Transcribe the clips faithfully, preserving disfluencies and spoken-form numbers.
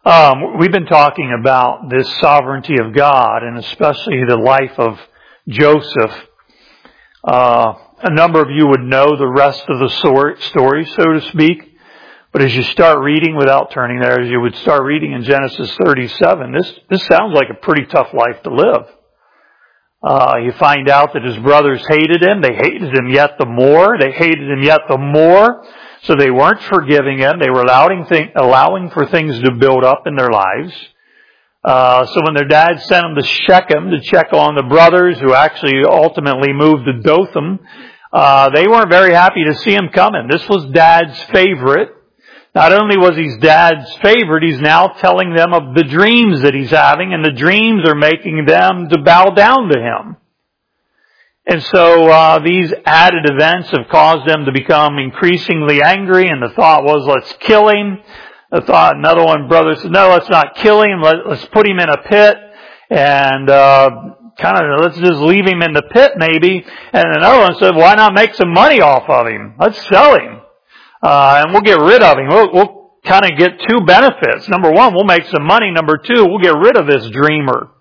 Um, we've been talking about this sovereignty of God, and especially the life of Joseph. Uh, a number of you would know the rest of the story, so to speak. But as you start reading, without turning there, as you would start reading in Genesis thirty-seven, this, this sounds like a pretty tough life to live. Uh, you find out that his brothers hated him. They hated him yet the more. They hated him yet the more. So they weren't forgiving him. They were allowing, th- allowing for things to build up in their lives. Uh, so when their dad sent them to Shechem to check on the brothers who actually ultimately moved to Dothan, uh, they weren't very happy to see him coming. This was Dad's favorite. Not only was he Dad's favorite, he's now telling them of the dreams that he's having, and the dreams are making them to bow down to him. And so uh, these added events have caused them to become increasingly angry, and the thought was, let's kill him. The thought, another one brother said, no, let's not kill him. Let, let's put him in a pit, and uh, kind of let's just leave him in the pit maybe. And another one said, why not make some money off of him? Let's sell him, uh, and we'll get rid of him. We'll, we'll kind of get two benefits. Number one, we'll make some money. Number two, we'll get rid of this dreamer.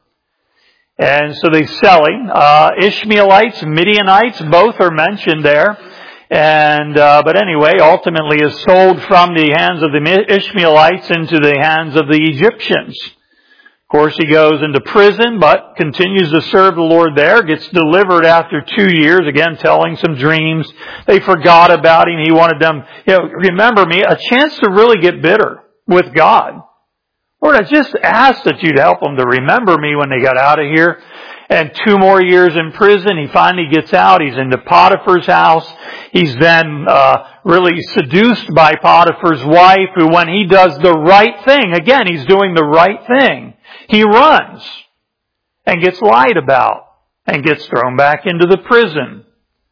And so they sell him. Uh, Ishmaelites, Midianites, both are mentioned there. And, uh, but anyway, ultimately is sold from the hands of the Ishmaelites into the hands of the Egyptians. Of course, he goes into prison, but continues to serve the Lord there, gets delivered after two years, again, telling some dreams. They forgot about him. He wanted them, you know, remember me, a chance to really get bitter with God. Lord, I just asked that you'd help them to remember me when they got out of here. And two more years in prison. He finally gets out. He's into Potiphar's house. He's then uh really seduced by Potiphar's wife, who when he does the right thing, again, he's doing the right thing. He runs and gets lied about and gets thrown back into the prison.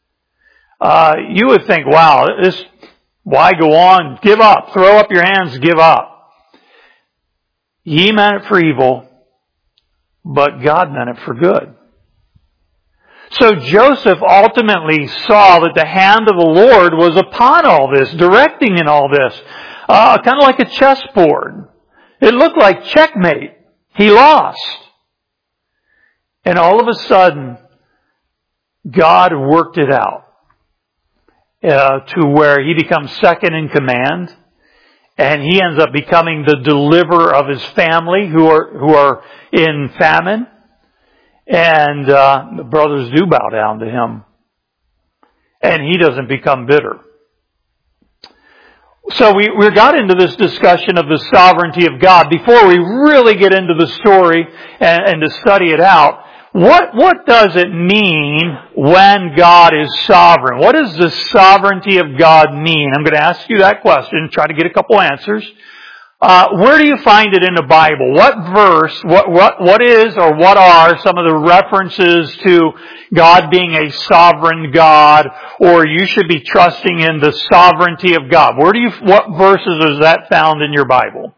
Uh you would think, wow, this, why go on? Give up. Throw up your hands. Give up. Ye meant it for evil, but God meant it for good. So Joseph ultimately saw that the hand of the Lord was upon all this, directing in all this. Uh, kind of like a chessboard. It looked like checkmate. He lost. And all of a sudden, God worked it out uh, to where he becomes second in command. And he ends up becoming the deliverer of his family who are who are in famine. And uh, the brothers do bow down to him. And he doesn't become bitter. So we, we got into this discussion of the sovereignty of God. Before we really get into the story and, and to study it out, what, what does it mean when God is sovereign? What does the sovereignty of God mean? I'm going to ask you that question, try to get a couple answers. Uh, where do you find it in the Bible? What verse, what, what, what is or what are some of the references to God being a sovereign God, or you should be trusting in the sovereignty of God? Where do you, what verses is that found in your Bible?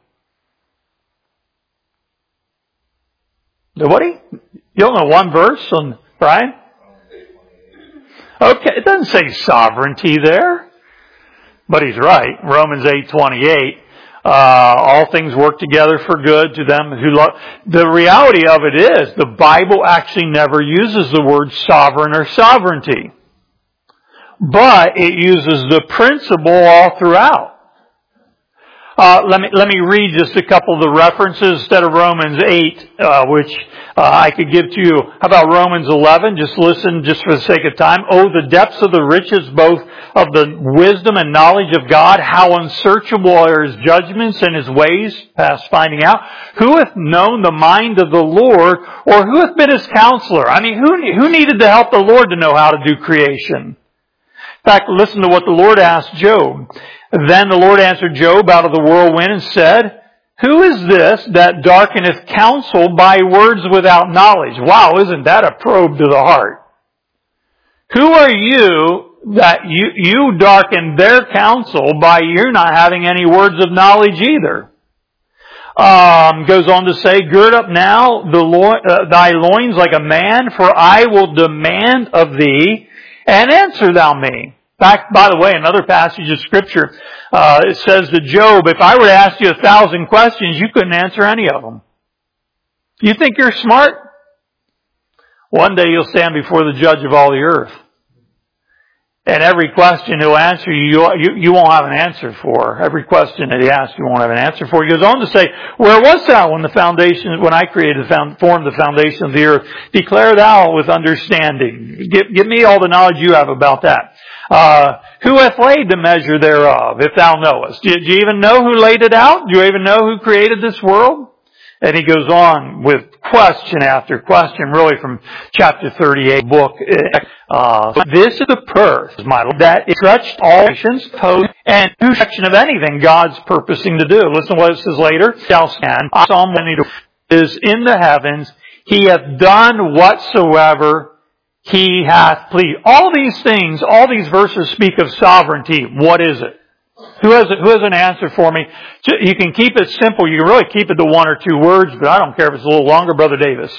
Nobody? You don't know one verse on Brian? Okay, it doesn't say sovereignty there. But he's right. Romans eight twenty-eight. Uh, all things work together for good to them who love. The reality of it is, the Bible actually never uses the word sovereign or sovereignty. But it uses the principle all throughout. Uh, let me, let me read just a couple of the references instead of Romans eight, uh, which, uh, I could give to you. How about Romans eleven? Just listen, just for the sake of time. Oh, the depths of the riches, both of the wisdom and knowledge of God. How unsearchable are His judgments and His ways, past finding out. Who hath known the mind of the Lord, or who hath been His counselor? I mean, who, who needed to help the Lord to know how to do creation? In fact, listen to what the Lord asked Job. Then the Lord answered Job out of the whirlwind and said, who is this that darkeneth counsel by words without knowledge? Wow, isn't that a probe to the heart? Who are you that you, you darken their counsel by you not having any words of knowledge either? Um, goes on to say, gird up now the lo- uh, thy loins like a man, for I will demand of thee, and answer thou me. fact, by the way, another passage of Scripture, uh, it says to Job, if I were to ask you a thousand questions, you couldn't answer any of them. You think you're smart? One day you'll stand before the judge of all the earth. And every question he'll answer you, you, you won't have an answer for. Every question that he asks, you won't have an answer for. He goes on to say, where was thou when the foundation, when I created, found, formed the foundation of the earth? Declare thou with understanding. Give, give me all the knowledge you have about that. Uh, who hath laid the measure thereof, if thou knowest? Do you, do you even know who laid it out? Do you even know who created this world? And he goes on with question after question, really from chapter thirty-eight book. Uh, this is the purpose, my Lord, that it stretched all nations, pose, and no section of anything God's purposing to do. Listen to what it says later. Shall stand. Psalm one is in the heavens. He hath done whatsoever He hath pleased. All these things, all these verses speak of sovereignty. What is it? Who has, who has an answer for me? You can keep it simple. You can really keep it to one or two words, but I don't care if it's a little longer, Brother Davis.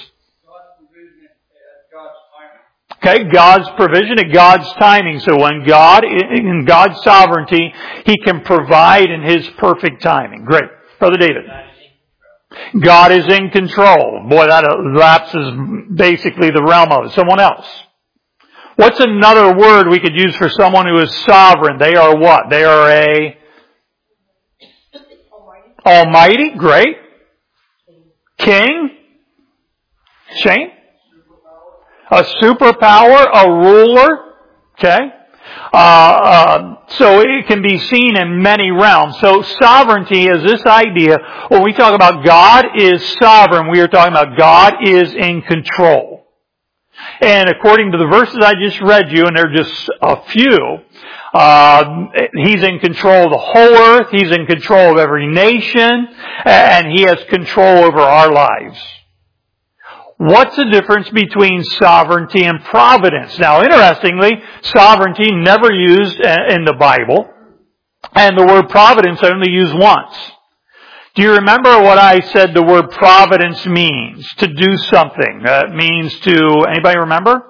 Okay, God's provision at God's timing. So when God, in God's sovereignty, He can provide in His perfect timing. Great. Brother David. God is in control. Boy, that elapses basically the realm of it. Someone else. What's another word we could use for someone who is sovereign? They are what? They are a Almighty. Almighty. Great. King. Shane. A superpower. A ruler. Okay. Uh, uh, so it can be seen in many realms. So sovereignty is this idea. When we talk about God is sovereign, we are talking about God is in control. And according to the verses I just read you, and they're just a few, uh, He's in control of the whole earth. He's in control of every nation. And He has control over our lives. What's the difference between sovereignty and providence? Now, interestingly, sovereignty never used in the Bible. And the word providence only used once. Do you remember what I said the word providence means? To do something. Uh, it means to, anybody remember?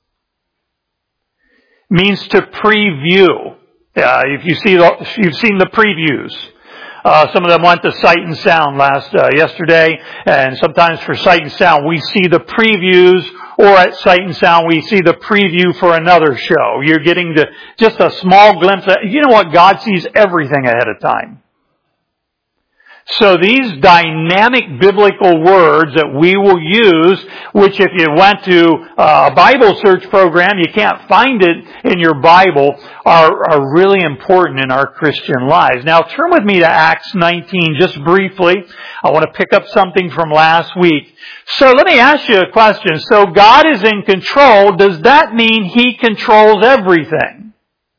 Means to preview. Uh, if you see, the, you've seen the previews. Uh, some of them went to Sight and Sound last, uh, yesterday. And sometimes for Sight and Sound, we see the previews, or at Sight and Sound, we see the preview for another show. You're getting the, just a small glimpse of, you know what? God sees everything ahead of time. So these dynamic biblical words that we will use, which if you went to a Bible search program, you can't find it in your Bible, are, are really important in our Christian lives. Now turn with me to Acts nineteen just briefly. I want to pick up something from last week. So let me ask you a question. So God is in control. Does that mean He controls everything?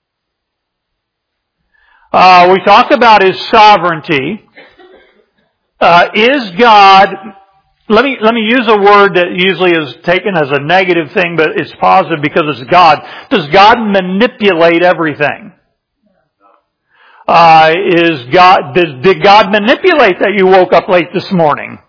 Uh, we talked about His sovereignty. Uh, is God, let me, let me use a word that usually is taken as a negative thing, but it's positive because it's God. Does God manipulate everything? Uh, is God, did, did God manipulate that you woke up late this morning?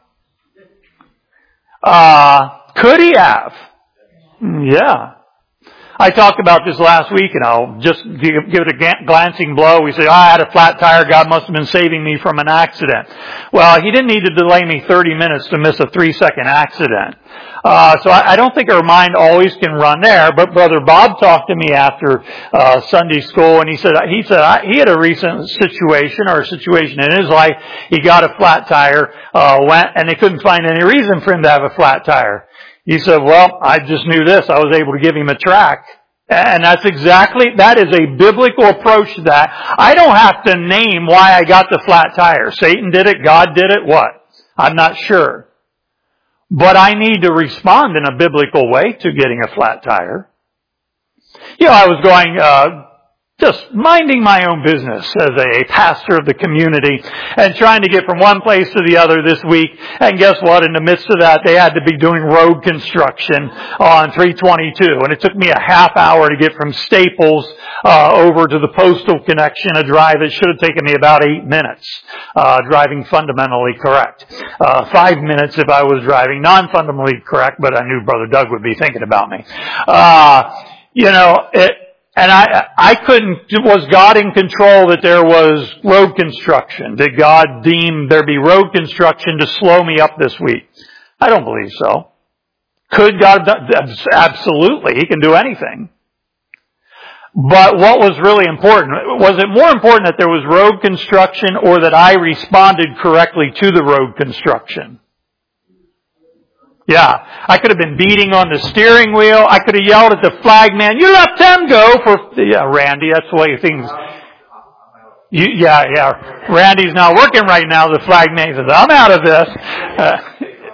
Uh, could He have? Yeah. I talked about this last week, and I'll just give it a glancing blow. We say, oh, I had a flat tire. God must have been saving me from an accident. Well, He didn't need to delay me thirty minutes to miss a three-second accident. Uh, so I, I don't think our mind always can run there. But Brother Bob talked to me after uh, Sunday school, and he said he said I, he had a recent situation or a situation in his life. He got a flat tire, uh, went, and they couldn't find any reason for him to have a flat tire. He said, well, I just knew this. I was able to give him a track. And that's exactly, that is a biblical approach to that. I don't have to name why I got the flat tire. Satan did it. God did it. What? I'm not sure. But I need to respond in a biblical way to getting a flat tire. You know, I was going, uh, just minding my own business as a pastor of the community and trying to get from one place to the other this week. And guess what? In the midst of that, they had to be doing road construction on three twenty-two. And it took me a half hour to get from Staples uh, over to the postal connection, a drive that should have taken me about eight minutes, uh, driving fundamentally correct. Uh, five minutes if I was driving non-fundamentally correct, but I knew Brother Doug would be thinking about me. Uh, you know, it, And I, I couldn't, was God in control that there was road construction? Did God deem there be road construction to slow me up this week? I don't believe so. Could God have done? Absolutely. He can do anything. But what was really important? Was it more important that there was road construction or that I responded correctly to the road construction? Yeah. I could have been beating on the steering wheel. I could have yelled at the flag man, you let them go for, yeah, Randy, that's the way things, you, yeah, yeah. Randy's not working right now. The flag man says, I'm out of this. Uh,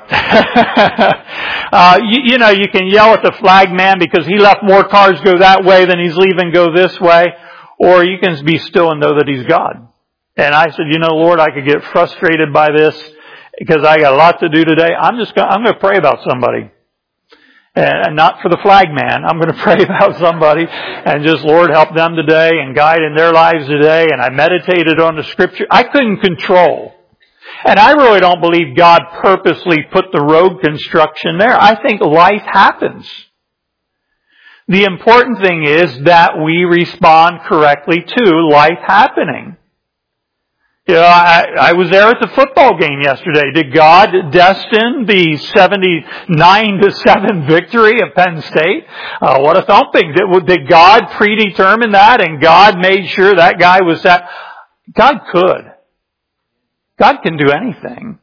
uh, you, you know, you can yell at the flag man because he left more cars go that way than he's leaving go this way. Or you can be still and know that he's God. And I said, you know, Lord, I could get frustrated by this because I got a lot to do today. I'm just going, I'm going to pray about somebody. And not for the flag man. I'm going to pray about somebody and just, Lord, help them today and guide in their lives today. And I meditated on the scripture. I couldn't control. And I really don't believe God purposely put the road construction there. I think life happens. The important thing is that we respond correctly to life happening. You know, I, I was there at the football game yesterday. Did God destine the seventy-nine to seven victory of Penn State? Uh, what a thumping. Did, did God predetermine that and God made sure that guy was that? God could. God can do anything.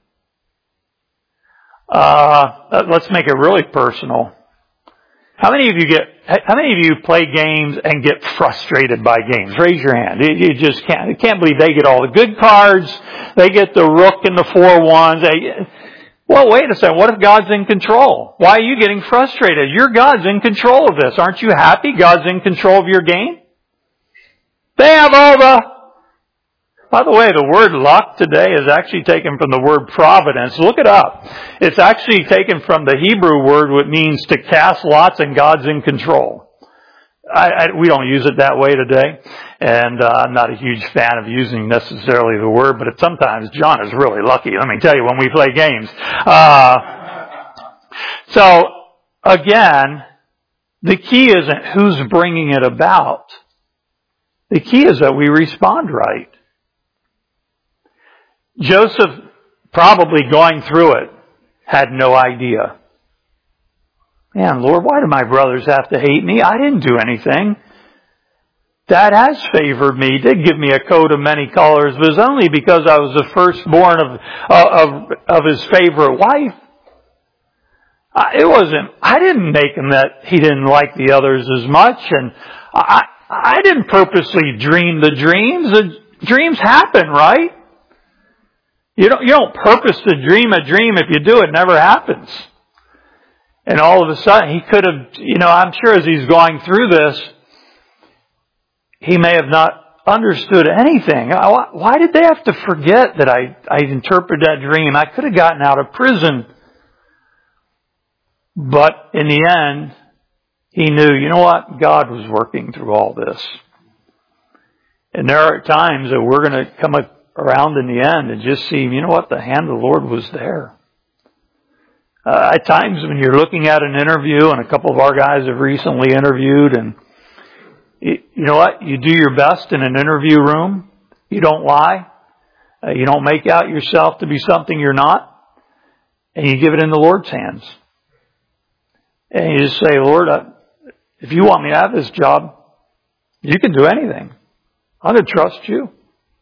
Uh, let's make it really personal. How many of you get, how many of you play games and get frustrated by games? Raise your hand. You, you just can't, you can't believe they get all the good cards. They get the rook and the four ones. They, well, wait a second. What if God's in control? Why are you getting frustrated? Your God's in control of this. Aren't you happy God's in control of your game? They have all the, by the way, the word luck today is actually taken from the word providence. Look it up. It's actually taken from the Hebrew word, which means to cast lots and God's in control. I, I, we don't use it that way today, and uh, I'm not a huge fan of using necessarily the word, but it, sometimes John is really lucky. Let me tell you, when we play games. Uh, so, again, the key isn't who's bringing it about. The key is that we respond right. Joseph, probably going through it, had no idea. Man, Lord, why do my brothers have to hate me? I didn't do anything. Dad has favored me. He did give me a coat of many colors, but it was only because I was the firstborn of, of, of his favorite wife. It wasn't, I didn't make him that he didn't like the others as much, and I, I didn't purposely dream the dreams. The dreams happen, right? You don't, you don't purpose to dream a dream. If you do, it never happens. And all of a sudden, he could have, you know, I'm sure as he's going through this, he may have not understood anything. Why did they have to forget that I, I interpreted that dream? I could have gotten out of prison. But in the end, he knew, you know what? God was working through all this. And there are times that we're going to come up around in the end and just see, you know what, the hand of the Lord was there. Uh, at times when you're looking at an interview, and a couple of our guys have recently interviewed, and you, you know what, you do your best in an interview room. You don't lie. Uh, you don't make out yourself to be something you're not. And you give it in the Lord's hands. And you just say, Lord, I, if you want me to have this job, you can do anything. I'm going to trust you.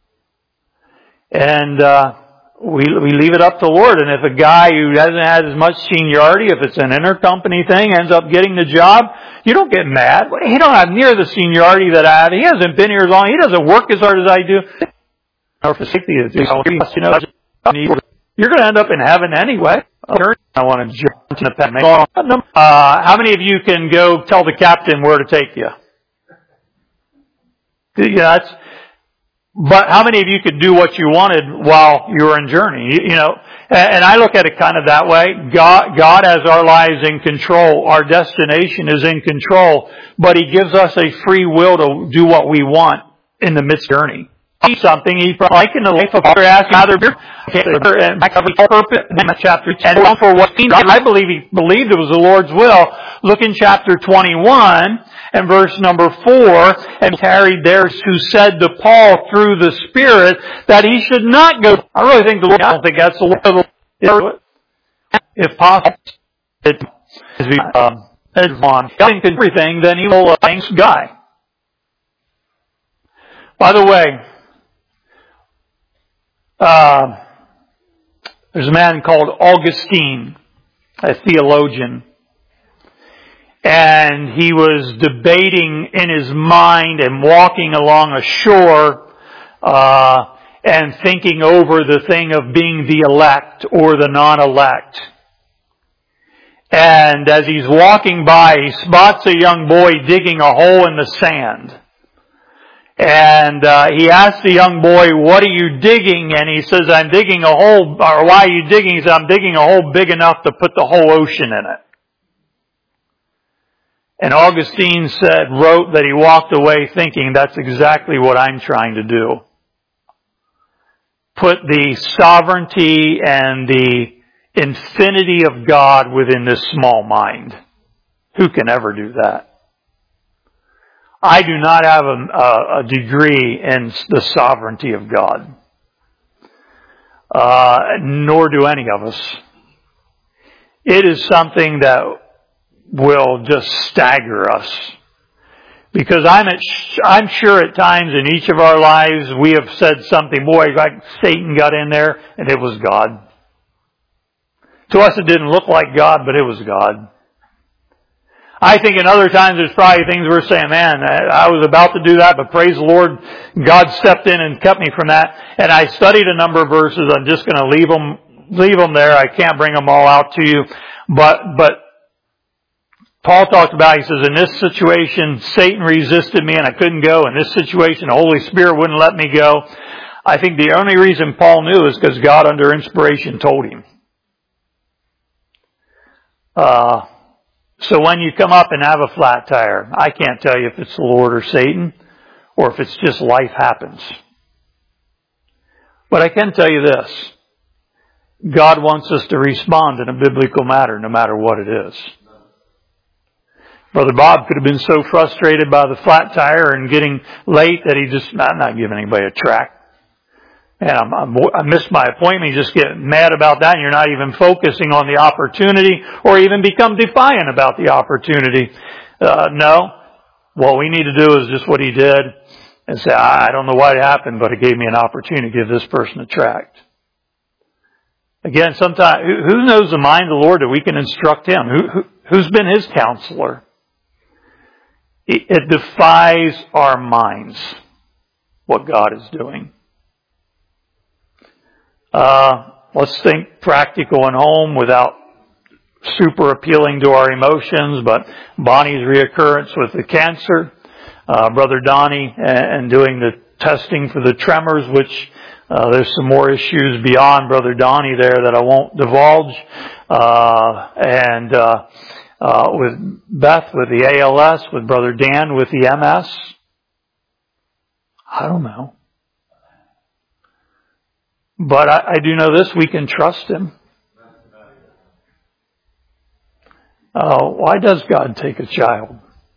And uh we we leave it up to the Lord. And if a guy who hasn't had as much seniority, if it's an intercompany thing, ends up getting the job, you don't get mad. He don't have near the seniority that I have. He hasn't been here as long. He doesn't work as hard as I do. Or for safety, you know, you're going to end up in heaven anyway. I want to jump to the pen. Uh, how many of you can go tell the captain where to take you? Yeah, that's. But how many of you could do what you wanted while you were in journey? You, you know, and, and I look at it kind of that way. God, God has our lives in control. Our destination is in control, but He gives us a free will to do what we want in the midst of the journey. something he like in the life of Father asking either and purpose in chapter ten for what I believe he believed it was the Lord's will. Look in chapter twenty-one and verse number four, and carried there who said to Paul through the Spirit that he should not go. I really think the Lord, I don't think that's the Lord. If possible, it is um, on everything, then he will thanks God. By the way, uh, there's a man called Augustine, a theologian, and he was debating in his mind and walking along a shore uh, and thinking over the thing of being the elect or the non-elect. And as he's walking by, he spots a young boy digging a hole in the sand. And uh, he asks the young boy, what are you digging? And he says, I'm digging a hole, or why are you digging? He says, I'm digging a hole big enough to put the whole ocean in it. And Augustine said, wrote that he walked away thinking, that's exactly what I'm trying to do. Put the sovereignty and the infinity of God within this small mind. Who can ever do that? I do not have a, a degree in the sovereignty of God. Uh, nor do any of us. It is something that will just stagger us. Because I'm at, I'm sure at times in each of our lives we have said something, boy, like Satan got in there, and it was God. To us it didn't look like God, but it was God. I think in other times there's probably things we're saying, man, I was about to do that, but praise the Lord, God stepped in and kept me from that. And I studied a number of verses. I'm just going to leave them, leave them there. I can't bring them all out to you. But, but Paul talked about, he says, in this situation, Satan resisted me and I couldn't go. In this situation, the Holy Spirit wouldn't let me go. I think the only reason Paul knew is because God under inspiration told him. Uh, So when you come up and have a flat tire, I can't tell you if it's the Lord or Satan, or if it's just life happens. But I can tell you this. God wants us to respond in a biblical manner, no matter what it is. Brother Bob could have been so frustrated by the flat tire and getting late that he just, I'm not giving anybody a track. And I'm, I'm, I missed my appointment. You just get mad about that and you're not even focusing on the opportunity or even become defiant about the opportunity. Uh, no. What we need to do is just what he did and say, I don't know what happened, but it gave me an opportunity to give this person a tract. Again, sometimes, who knows the mind of the Lord that we can instruct him? Who, who, who's been his counselor? It, it defies our minds what God is doing. Uh, let's think practical and home without super appealing to our emotions, but Bonnie's reoccurrence with the cancer, uh, Brother Donnie and, and doing the testing for the tremors, which uh, there's some more issues beyond Brother Donnie there that I won't divulge, uh, and uh, uh, with Beth with the A L S, with Brother Dan with the M S. I don't know. But I, I do know this, we can trust him. Uh, why does God take a child?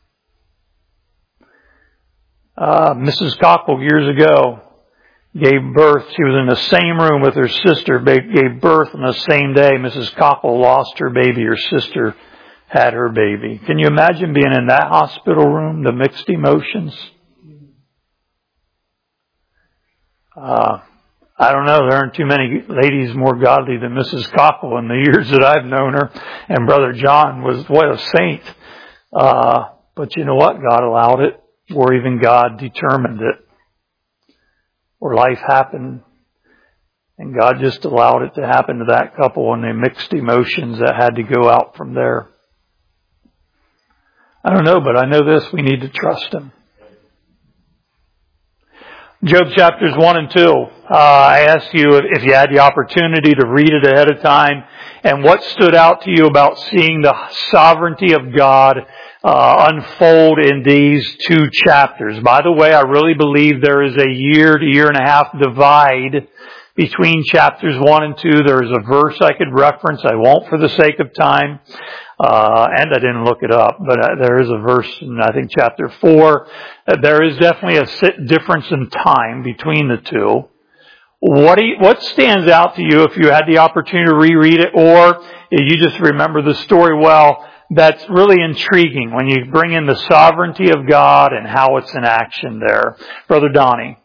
Uh, Missus Cockle years ago gave birth. She was in the same room with her sister, gave birth on the same day. Missus Cockle lost her baby. Her sister had her baby. Can you imagine being in that hospital room, the mixed emotions? Uh, I don't know. There aren't too many ladies more godly than Missus Cockle in the years that I've known her. And Brother John was, what a saint. Uh, but you know what? God allowed it. Or even God determined it. Or life happened. And God just allowed it to happen to that couple and the mixed emotions that had to go out from there. I don't know, but I know this. We need to trust him. Job chapters one and two. Uh, I asked you if you had the opportunity to read it ahead of time, and what stood out to you about seeing the sovereignty of God uh, unfold in these two chapters. By the way, I really believe there is a year to year and a half divide between chapters one and two. There is a verse I could reference. I won't for the sake of time. Uh, and I didn't look it up, but uh, there is a verse in, I think, chapter four. Uh, there is definitely a difference in time between the two. What do you, what stands out to you if you had the opportunity to reread it, or you just remember the story well, that's really intriguing when you bring in the sovereignty of God and how it's in action there? Brother Donnie.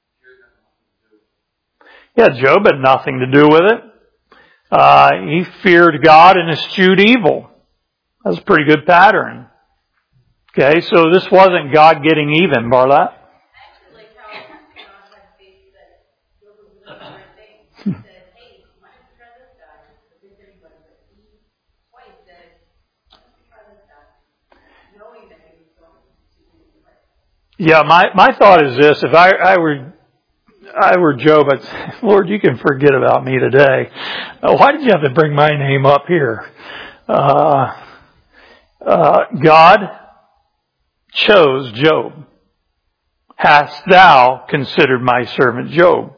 Yeah, Job had nothing to do with it. Uh, he feared God and eschewed evil. That's a pretty good pattern. Okay, so this wasn't God getting even, Barlat. Actually, like how God had faith that Job was doing the right thing. He said, hey, you might have to try this guy. Against anybody, but he twice said, why don't you try this guy? Knowing that he was going to do the right thing. Yeah, my, my thought is this. If I, I were I were Job, I'd say, Lord, you can forget about me today. Uh, why did you have to bring my name up here? Uh, uh, God chose Job. Hast thou considered my servant Job?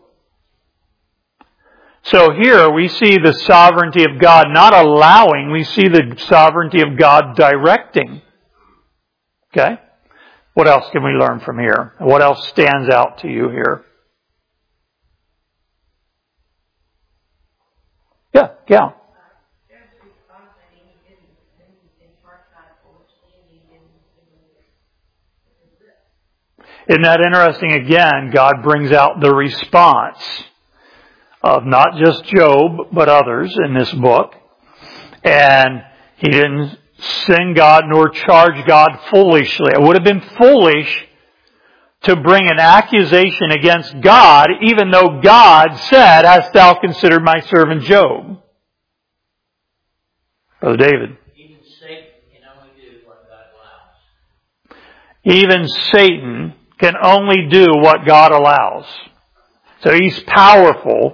So here we see the sovereignty of God not allowing, we see the sovereignty of God directing. Okay? What else can we learn from here? What else stands out to you here? Yeah, yeah. Isn't that interesting? Again, God brings out the response of not just Job, but others in this book. And he didn't sin God nor charge God foolishly. It would have been foolish to bring an accusation against God, even though God said, hast thou considered my servant Job? Brother David. Even Satan can only do what God allows. Even Satan can only do what God allows. So he's powerful,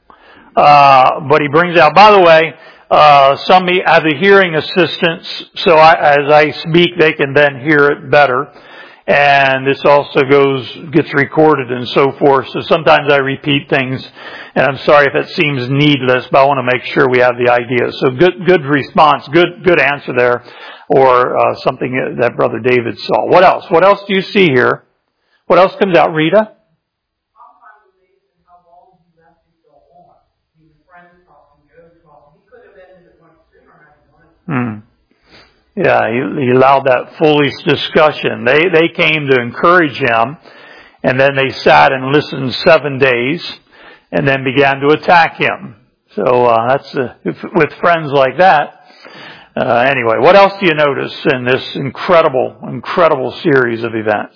uh, but he brings out, by the way, uh, some have the hearing assistants, so I, as I speak, they can then hear it better. And this also goes, gets recorded and so forth. So sometimes I repeat things, and I'm sorry if it seems needless, but I want to make sure we have the idea. So good, good response, good, good answer there, or uh, something that Brother David saw. What else? What else do you see here? What else comes out, Rita? I'm kind of amazed at how long he left it go on. He was friends talking, Job talking. He could have ended it much sooner had he wanted to. Hmm. Yeah, he, he allowed that foolish discussion. They they came to encourage him, and then they sat and listened seven days, and then began to attack him. So uh, that's uh, if, with friends like that. Uh, anyway, what else do you notice in this incredible, incredible series of events?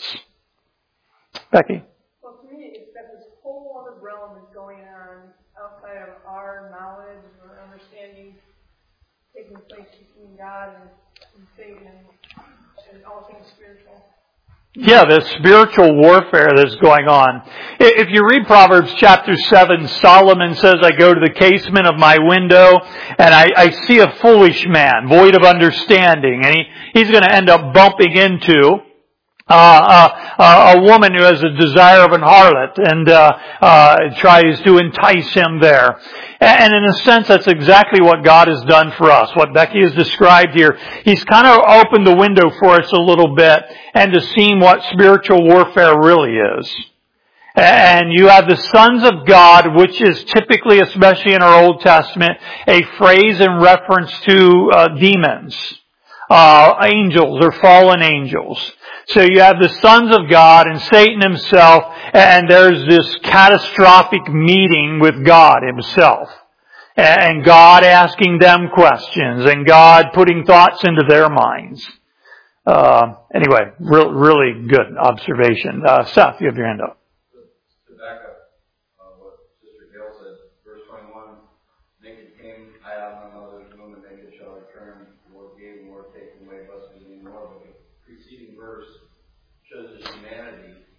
Becky? Well, to me, it's that this whole other realm is going on outside of our knowledge or understanding taking place between God and and Satan and all things spiritual. Yeah, the spiritual warfare that's going on. If you read Proverbs chapter seven, Solomon says, I go to the casement of my window and I, I see a foolish man, void of understanding. And he, he's going to end up bumping into Uh, uh, a woman who has a desire of an harlot and uh, uh, tries to entice him there. And in a sense, that's exactly what God has done for us. What Becky has described here. He's kind of opened the window for us a little bit and to see what spiritual warfare really is. And you have the sons of God, which is typically, especially in our Old Testament, a phrase in reference to uh, demons, uh, angels or fallen angels. So you have the sons of God and Satan himself, and there's this catastrophic meeting with God himself. And God asking them questions, and God putting thoughts into their minds. Uh, anyway, re- really good observation. Uh, Seth, you have your hand up. To back up uh, what Sister Gail said, verse twenty-one, naked came I out of my mother's womb, and naked shall return. The Lord gave, the Lord taken away, blessed be the name of the Lord. But the preceding verse shows us humanity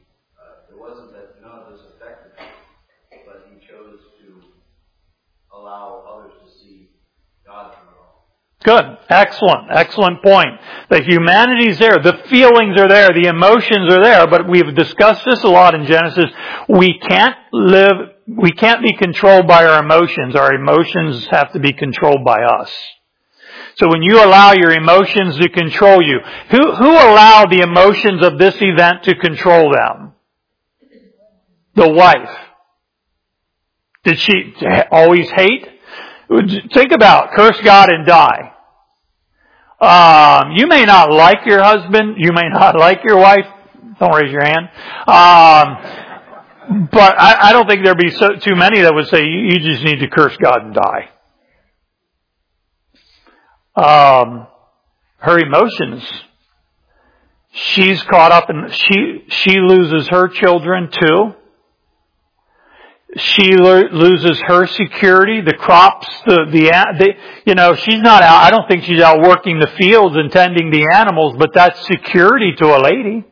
uh, it wasn't that none of this affected him, but he chose to allow others to see God through it all. Good. Excellent. Excellent point. The humanity's there. The feelings are there. The emotions are there. But we've discussed this a lot in Genesis. We can't live, we can't be controlled by our emotions. Our emotions have to be controlled by us. So when you allow your emotions to control you, who, who allowed the emotions of this event to control them? The wife. Did she always hate? Think about curse God and die. Um, you may not like your husband. You may not like your wife. Don't raise your hand. Um, but I, I don't think there'd be so, too many that would say you, you just need to curse God and die. Um, her emotions. She's caught up in, she, she loses her children too. She lo- loses her security, the crops, the, the, the, you know, she's not out, I don't think she's out working the fields and tending the animals, but that's security to a lady.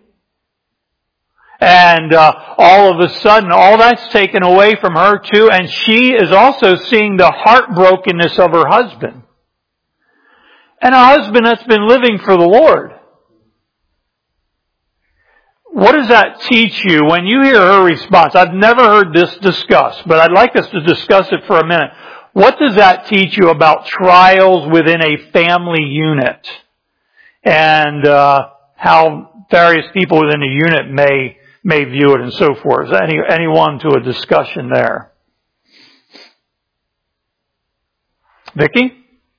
And, uh, all of a sudden, all that's taken away from her too, and she is also seeing the heartbrokenness of her husband. And a husband that's been living for the Lord. What does that teach you when you hear her response? I've never heard this discussed, but I'd like us to discuss it for a minute. What does that teach you about trials within a family unit? And uh how various people within a unit may may view it and so forth. Is any anyone to a discussion there? Vicki?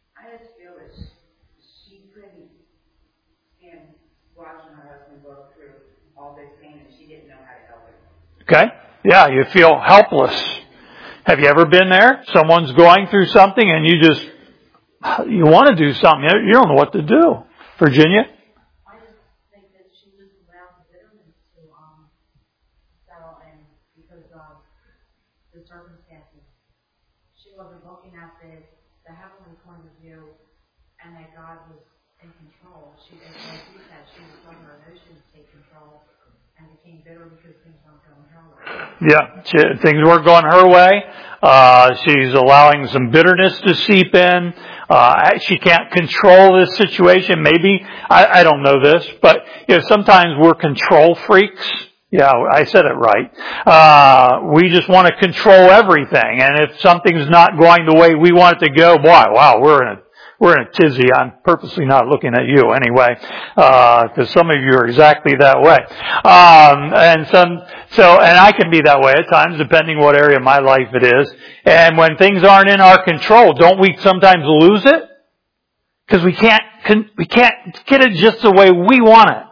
Okay. Yeah, you feel helpless. Have you ever been there? Someone's going through something and you just, you want to do something. You don't know what to do. Virginia? I just think that she just allowed the bitterness to um, settle in because of the circumstances. She wasn't looking at the, the heavenly point of view and that God was in control. She, as you said, she was letting her emotions take control. And became bitter because things weren't going her way. Yeah, she, things weren't going her way. Uh, she's allowing some bitterness to seep in. Uh, she can't control this situation. Maybe, I, I don't know this, but you know, sometimes we're control freaks. Yeah, I said it right. Uh, we just want to control everything. And if something's not going the way we want it to go, boy, wow, we're in a We're in a tizzy. I'm purposely not looking at you anyway, because uh, some of you are exactly that way. Um, and some, so, and I can be that way at times, depending what area of my life it is. And when things aren't in our control, don't we sometimes lose it? Because we can't, we can't get it just the way we want it.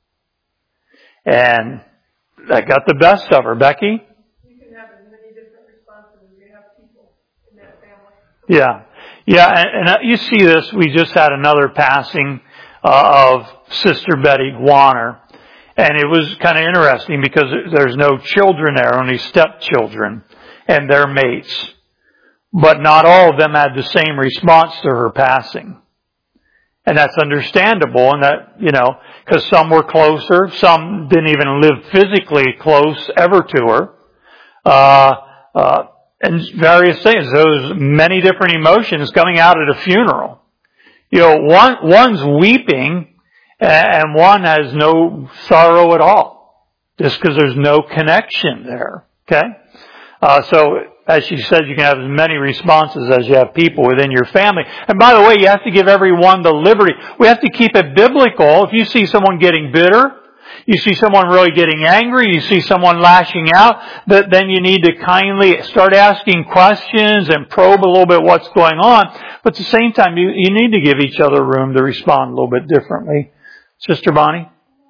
And that got the best of her, Becky. You can have as many different responses as you have people in that family. Yeah. Yeah, and, and you see this. We just had another passing uh, of Sister Betty Warner, and it was kind of interesting because there's no children there, only stepchildren and their mates. But not all of them had the same response to her passing. And that's understandable, and that, you know, because some were closer, some didn't even live physically close ever to her. Uh, uh, And various things, those many different emotions coming out at a funeral. You know, one, one's weeping and one has no sorrow at all. Just because there's no connection there. Okay? Uh, so, as she said, you can have as many responses as you have people within your family. And by the way, you have to give everyone the liberty. We have to keep it biblical. If you see someone getting bitter, you see someone really getting angry, you see someone lashing out, that then you need to kindly start asking questions and probe a little bit what's going on. But at the same time, you, you need to give each other room to respond a little bit differently. Sister Bonnie?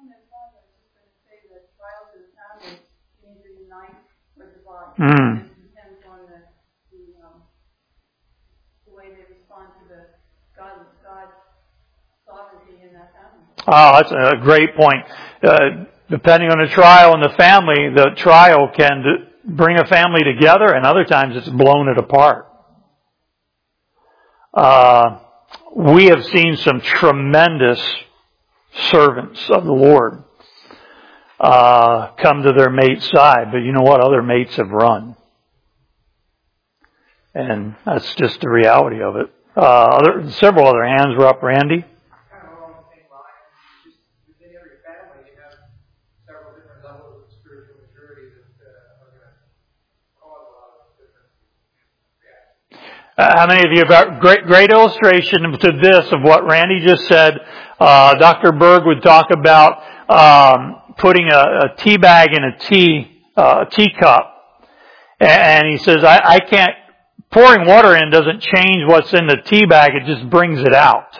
Mm. It depends on the, the, um, the way they respond to the God, God's sovereignty in that family. Oh, that's a great point. Uh, depending on the trial in the family, the trial can d- bring a family together, and other times it's blown it apart. Uh, we have seen some tremendous servants of the Lord. uh, come to their mate's side. But you know what? Other mates have run. And that's just the reality of it. Uh, other, several other hands were up. Randy? Kind of along the same line. Just within every family, you have several different levels of spiritual maturity that uh, are going to cause a lot of different reactions. Uh, how many of you have great, great illustration to this of what Randy just said? Uh, Doctor Berg would talk about um, putting a, a tea bag in a tea uh, teacup, and he says, I, I can't. Pouring water in doesn't change what's in the tea bag; it just brings it out.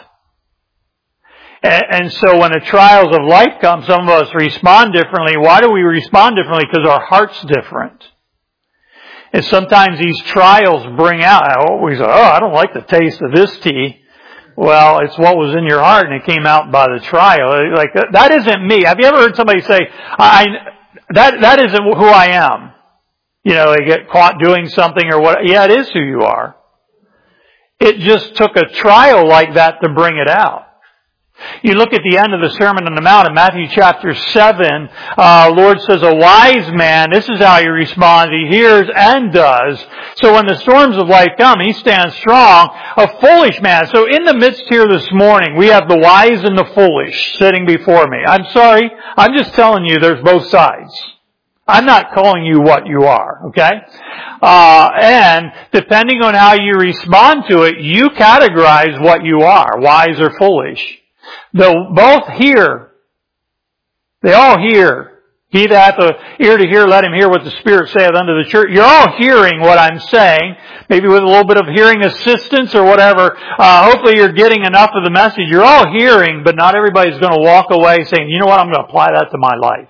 And, and so, when the trials of life come, some of us respond differently. Why do we respond differently? Because our heart's different. And sometimes these trials bring out, we say, oh, I don't like the taste of this tea. Well, it's what was in your heart and it came out by the trial. Like, that isn't me. Have you ever heard somebody say, I, that, that isn't who I am? You know, they get caught doing something or what. Yeah, it is who you are. It just took a trial like that to bring it out. You look at the end of the Sermon on the Mount in Matthew chapter seven, uh, Lord says, a wise man, this is how he responds, he hears and does. So when the storms of life come, he stands strong. A foolish man. So in the midst here this morning, we have the wise and the foolish sitting before me. I'm sorry, I'm just telling you there's both sides. I'm not calling you what you are, okay? Uh, and depending on how you respond to it, you categorize what you are, wise or foolish. They'll both hear. They all hear. He that hath an ear to hear, let him hear what the Spirit saith unto the church. You're all hearing what I'm saying, maybe with a little bit of hearing assistance or whatever. Uh, hopefully you're getting enough of the message. You're all hearing, but not everybody's going to walk away saying, you know what, I'm going to apply that to my life.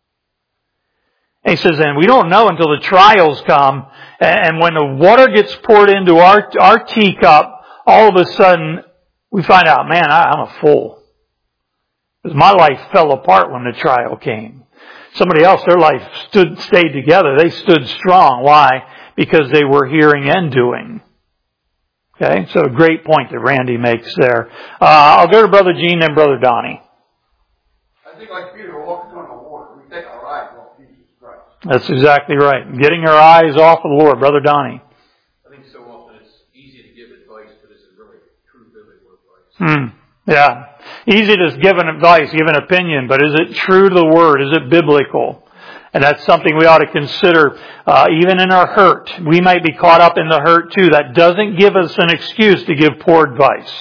And he says, and we don't know until the trials come, and when the water gets poured into our, our teacup, all of a sudden we find out, man, I, I'm a fool. Because my life fell apart when the trial came. Somebody else, their life stood, stayed together. They stood strong. Why? Because they were hearing and doing. Okay, so a great point that Randy makes there. Uh, I'll go to Brother Gene and Brother Donnie. I think like Peter walking on the water, we take our eyes off Jesus Christ. That's exactly right. Getting our eyes off of the Lord. Brother Donnie. I think so often it's easy to give advice, but is it really true biblical advice? Hmm. Yeah. Easy to give an advice, give an opinion, but is it true to the Word? Is it biblical? And that's something we ought to consider, uh, even in our hurt. We might be caught up in the hurt too. That doesn't give us an excuse to give poor advice.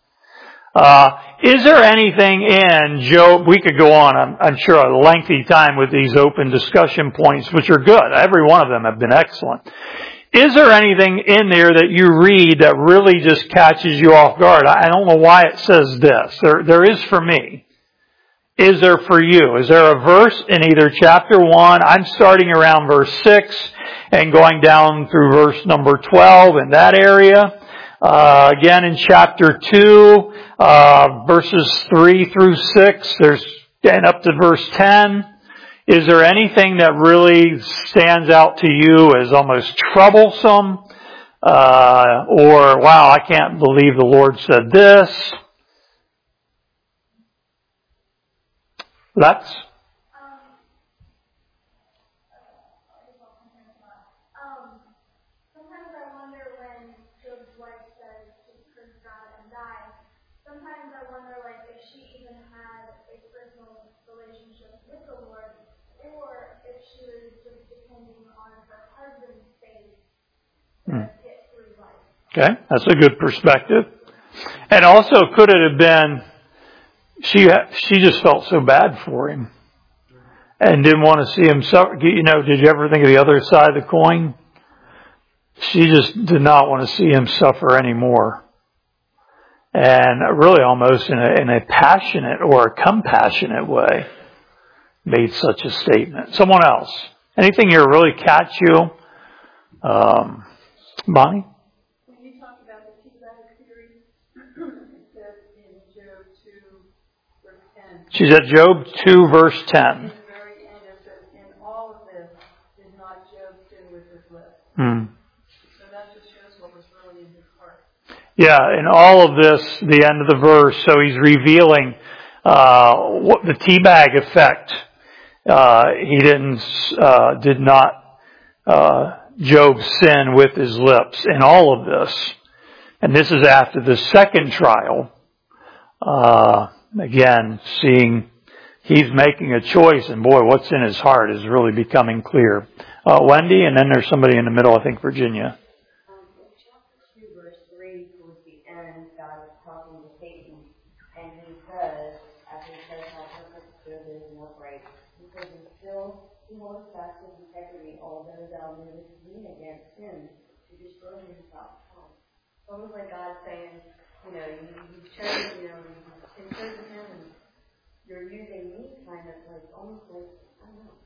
Uh, is there anything in Job? We could go on, I'm, I'm sure, a lengthy time with these open discussion points, which are good. Every one of them have been excellent. Is there anything in there that you read that really just catches you off guard? I don't know why it says this. There, there is for me. Is there for you? Is there a verse in either chapter one? I'm starting around verse six and going down through verse number twelve in that area. Uh, again in chapter two, uh, verses three through six. There's, and up to verse ten. Is there anything that really stands out to you as almost troublesome? Uh, or, wow, I can't believe the Lord said this. Lex? Sometimes I wonder when Job's wife says to curse God and die. Sometimes I wonder, like, if she even had a personal relationship with the Lord, or if she was just depending on her husband's faith to Hmm. get through life. Okay, that's a good perspective. And also, could it have been she she just felt so bad for him and didn't want to see him suffer? You know, did you ever think of the other side of the coin? She just did not want to see him suffer anymore. And really almost in a, in a passionate or a compassionate way made such a statement. Someone else. Anything here really catch you? Um, Bonnie? When you talk about the teabagging theory, it says in Job two, verse ten. She's at Job two, verse In ten. the very end, it says, in all of this, did not Job sin with his lips. Hmm. So that just shows what was really in his heart. Yeah, in all of this, the end of the verse, so he's revealing uh, what the teabag effect. Uh, he didn't, uh, did not, uh, Job sin with his lips in all of this. And this is after the second trial. Uh, again, seeing he's making a choice, and boy, what's in his heart is really becoming clear. Uh, Wendy, and then there's somebody in the middle, I think Virginia. Um, in chapter two, verse three, towards the end, God is talking to Satan, and he says, after he says, "My purpose is good and upright," he says, "And still he holds fast his integrity, although thou movest me against him to destroy him without cause." So it was like God saying, you know, you, you chose, you know, you've chosen him, and you're using me, kind of like almost like, I don't know.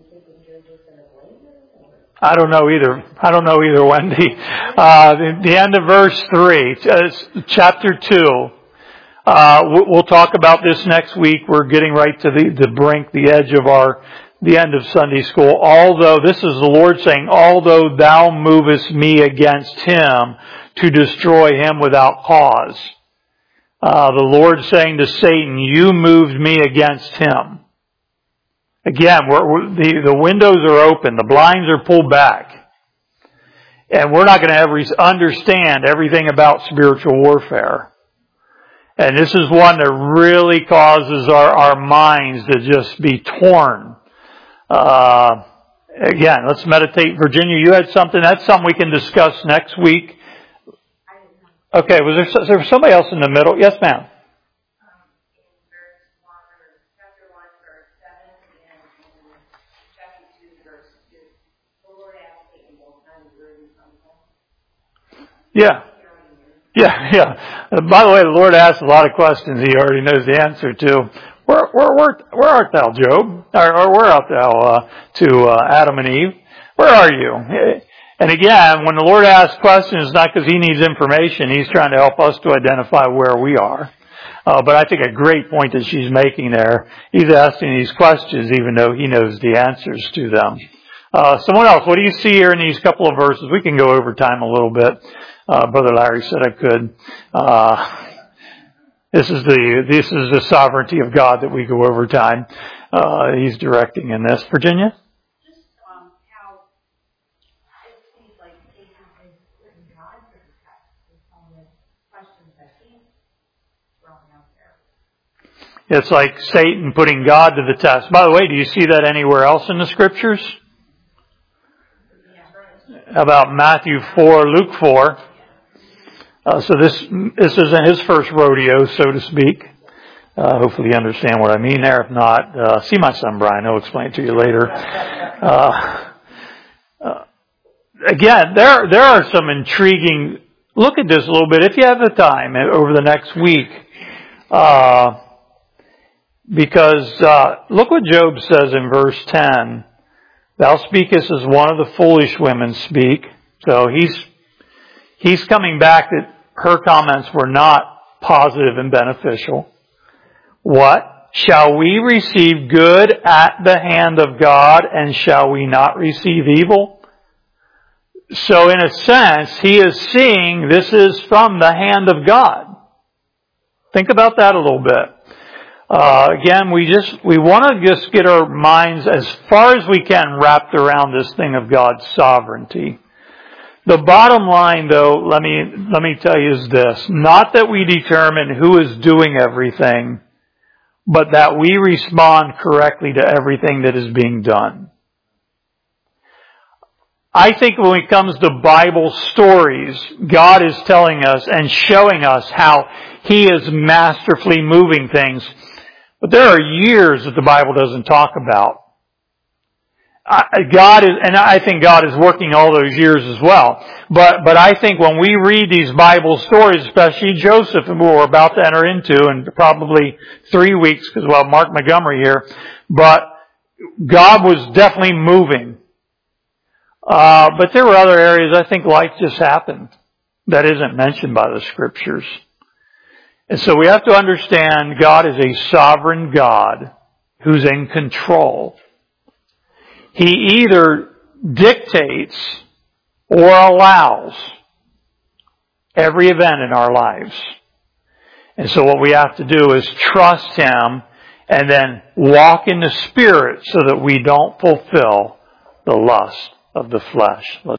I don't know either. I don't know either, Wendy. Uh, the, the end of verse three, uh, chapter two. Uh, we'll talk about this next week. We're getting right to the, the brink, the edge of our, the end of Sunday school. Although, this is the Lord saying, although thou movest me against him to destroy him without cause. Uh, the Lord saying to Satan, you moved me against him. Again, we're, we're, the, the windows are open. The blinds are pulled back. And we're not going to ever understand everything about spiritual warfare. And this is one that really causes our, our minds to just be torn. Uh, again, let's meditate. Virginia, you had something. That's something we can discuss next week. Okay, was there, was there somebody else in the middle? Yes, ma'am. Yeah. Yeah, yeah. Uh, by the way, the Lord asked a lot of questions he already knows the answer to. Where, where, where, where art thou, Job? Or, or where art thou, uh, to, uh, Adam and Eve? Where are you? And again, when the Lord asks questions, it's not because he needs information. He's trying to help us to identify where we are. Uh, but I think a great point that she's making there. He's asking these questions even though he knows the answers to them. Uh, someone else, what do you see here in these couple of verses? We can go over time a little bit. Uh, Brother Larry said I could. Uh, this is the, this is the sovereignty of God that we go over time. Uh, he's directing in this. Virginia? Just, um, how it seems like Satan is putting God to the test with all the questions that he's throwing out there. It's like Satan putting God to the test. By the way, do you see that anywhere else in the scriptures? How about Matthew four, Luke four? Uh, so this this isn't his first rodeo, so to speak. Uh, hopefully you understand what I mean there. If not, uh, see my son Brian. He'll explain it to you later. Uh, uh, again, there there are some intriguing. Look at this a little bit if you have the time over the next week, uh, because uh, look what Job says in verse ten. Thou speakest as one of the foolish women speak. So he's he's coming back that her comments were not positive and beneficial. What? Shall we receive good at the hand of God, and shall we not receive evil? So in a sense, he is seeing this is from the hand of God. Think about that a little bit. Uh, again, we just, we want to just get our minds as far as we can wrapped around this thing of God's sovereignty. The bottom line though, let me, let me tell you is this. Not that we determine who is doing everything, but that we respond correctly to everything that is being done. I think when it comes to Bible stories, God is telling us and showing us how He is masterfully moving things. But there are years that the Bible doesn't talk about. God is, and I think God is working all those years as well. But, but I think when we read these Bible stories, especially Joseph, who we're about to enter into in probably three weeks, because we'll have Mark Montgomery here, but God was definitely moving. Uh, but there were other areas I think life just happened that isn't mentioned by the Scriptures. And so we have to understand God is a sovereign God who's in control. He either dictates or allows every event in our lives. And so what we have to do is trust Him and then walk in the Spirit so that we don't fulfill the lust of the flesh. Let's